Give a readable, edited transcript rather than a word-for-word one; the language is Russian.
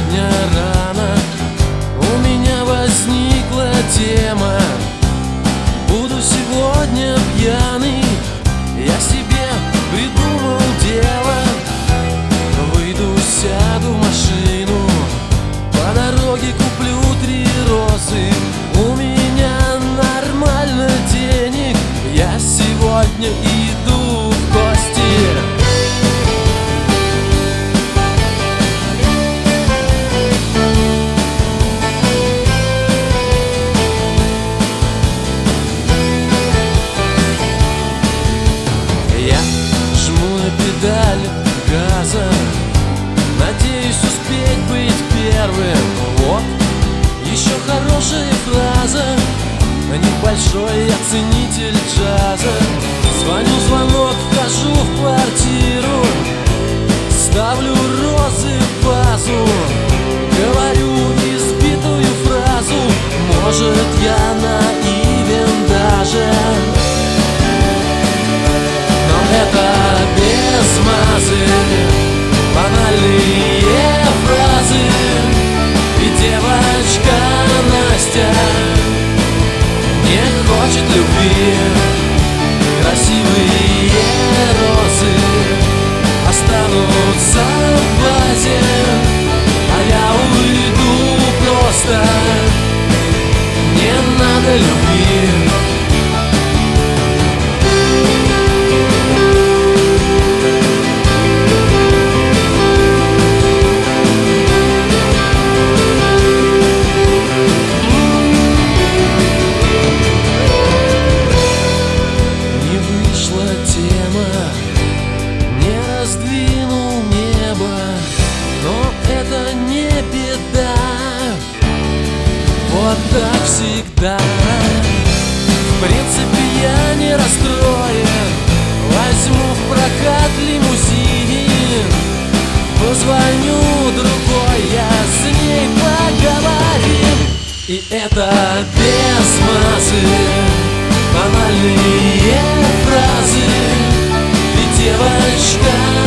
сегодня рано у меня возникла тема. Буду сегодня пьяный, я себе придумал дело. Выйду, сяду в машину, по дороге куплю 3 розы. У меня нормально денег, я сегодня иду в гости. Я жму на педаль газа, надеюсь успеть быть первым. Вот, еще хорошая фраза, небольшой я ценитель джаза. Звоню звонок, вхожу в квартиру, ставлю розы в вазу, говорю избитую фразу: может, я наивен даже, но это без мазы, банальные фразы. И девочка Настя не хочет любви. Красивые розы останутся в вазе, а я уйду просто, не надо любви. Сдвинул небо, но это не беда, вот так всегда. В принципе, я не расстроен, возьму в прокат лимузин, позвоню другой, я с ней поговорим. И это без мазы, банальные фразы. И девочка